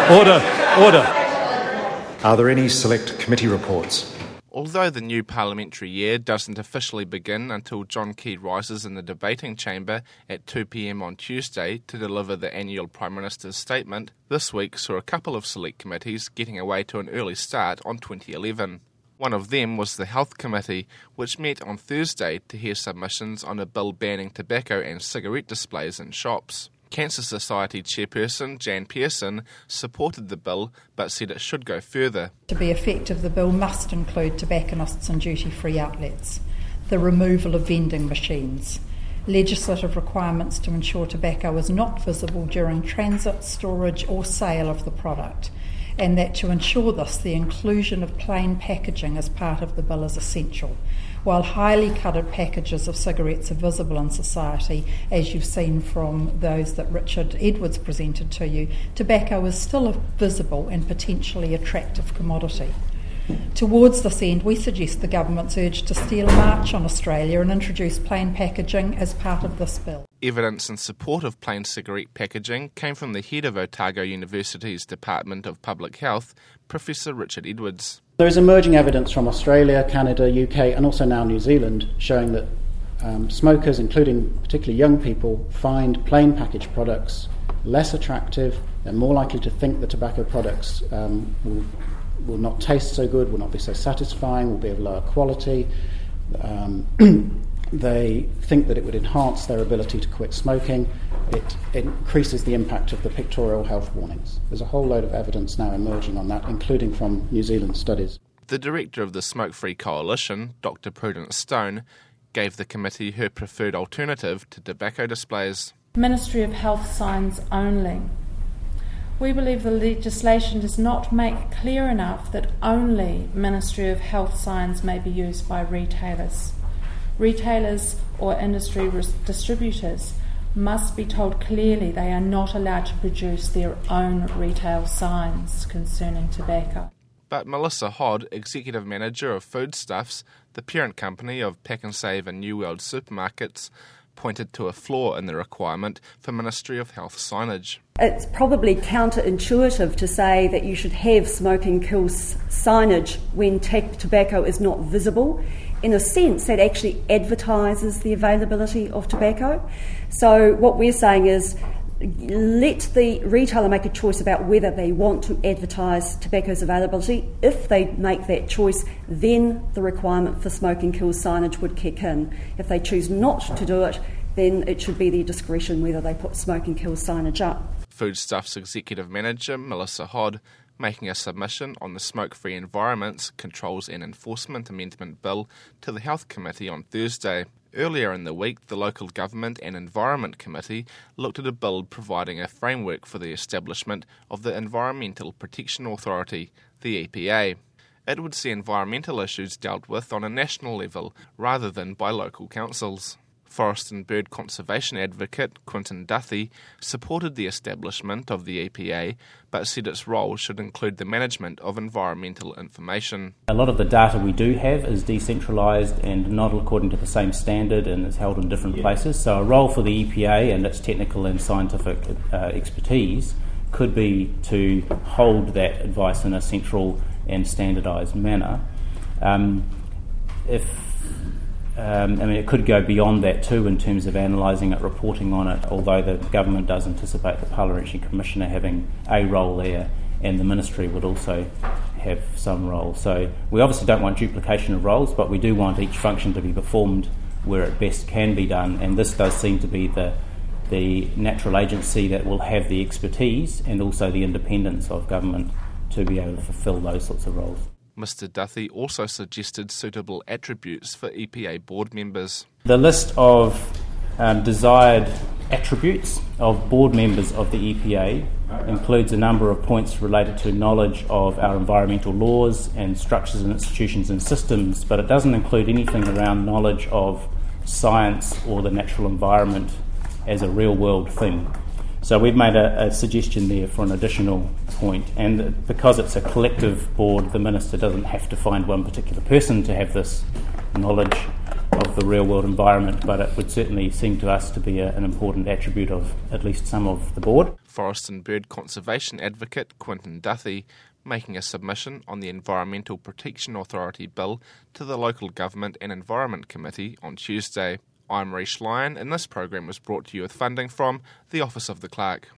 Order. Are there any select committee reports? Although the new parliamentary year doesn't officially begin until John Key rises in the debating chamber at 2 p.m. on Tuesday to deliver the annual Prime Minister's statement, this week saw a couple of select committees getting away to an early start on 2011. One of them was the Health Committee, which met on Thursday to hear submissions on a bill banning tobacco and cigarette displays in shops. Cancer Society chairperson Jan Pearson supported the bill but said it should go further. To be effective, the bill must include tobacconists and duty-free outlets, the removal of vending machines, legislative requirements to ensure tobacco is not visible during transit, storage or sale of the product, and that to ensure this, the inclusion of plain packaging as part of the bill is essential. While highly coloured packages of cigarettes are visible in society, as you've seen from those that Richard Edwards presented to you, tobacco is still a visible and potentially attractive commodity. Towards this end, we suggest the government's urge to steal a march on Australia and introduce plain packaging as part of this bill. Evidence in support of plain cigarette packaging came from the head of Otago University's Department of Public Health, Professor Richard Edwards. There is emerging evidence from Australia, Canada, UK and also now New Zealand showing that smokers, including particularly young people, find plain packaged products less attractive. They're more likely to think the tobacco products will not taste so good, will not be so satisfying, will be of lower quality. They think that it would enhance their ability to quit smoking. It increases the impact of the pictorial health warnings. There's a whole load of evidence now emerging on that, including from New Zealand studies. The director of the Smoke Free Coalition, Dr Prudence Stone, gave the committee her preferred alternative to tobacco displays. Ministry of Health signs only. We believe the legislation does not make clear enough that only Ministry of Health signs may be used by retailers. Retailers or industry distributors must be told clearly they are not allowed to produce their own retail signs concerning tobacco. But Melissa Hodd, Executive Manager of Foodstuffs, the parent company of Pak'nSave and New World supermarkets, pointed to a flaw in the requirement for Ministry of Health signage. It's probably counterintuitive to say that you should have smoking kills signage when tobacco is not visible. In a sense, that actually advertises the availability of tobacco. So what we're saying is let the retailer make a choice about whether they want to advertise tobacco's availability. If they make that choice, then the requirement for smoking kills signage would kick in. If they choose not to do it, then it should be their discretion whether they put smoking kills signage up. Foodstuffs Executive Manager Melissa Hodd making a submission on the Smoke-Free Environments, Controls and Enforcement Amendment Bill to the Health Committee on Thursday. Earlier in the week, the Local Government and Environment Committee looked at a bill providing a framework for the establishment of the Environmental Protection Authority, the EPA. It would see environmental issues dealt with on a national level rather than by local councils. Forest and bird conservation advocate Quinton Duthie supported the establishment of the EPA, but said its role should include the management of environmental information. A lot of the data we do have is decentralised and not according to the same standard and is held in different places. So a role for the EPA and its technical and scientific expertise could be to hold that advice in a central and standardised manner. It could go beyond that too in terms of analysing it, reporting on it, although the government does anticipate the Parliamentary Commissioner having a role there and the Ministry would also have some role. So we obviously don't want duplication of roles, but we do want each function to be performed where it best can be done, and this does seem to be the natural agency that will have the expertise and also the independence of government to be able to fulfil those sorts of roles. Mr Duthie also suggested suitable attributes for EPA board members. The list of desired attributes of board members of the EPA includes a number of points related to knowledge of our environmental laws and structures and institutions and systems, but it doesn't include anything around knowledge of science or the natural environment as a real-world thing. So we've made a suggestion there for an additional point, and because it's a collective board, the Minister doesn't have to find one particular person to have this knowledge. of the real world environment, but it would certainly seem to us to be an important attribute of at least some of the board. Forest and bird conservation advocate Quinton Duthie making a submission on the Environmental Protection Authority bill to the Local Government and Environment Committee on Tuesday. I'm Rhys Lyon, and this program was brought to you with funding from the Office of the Clerk.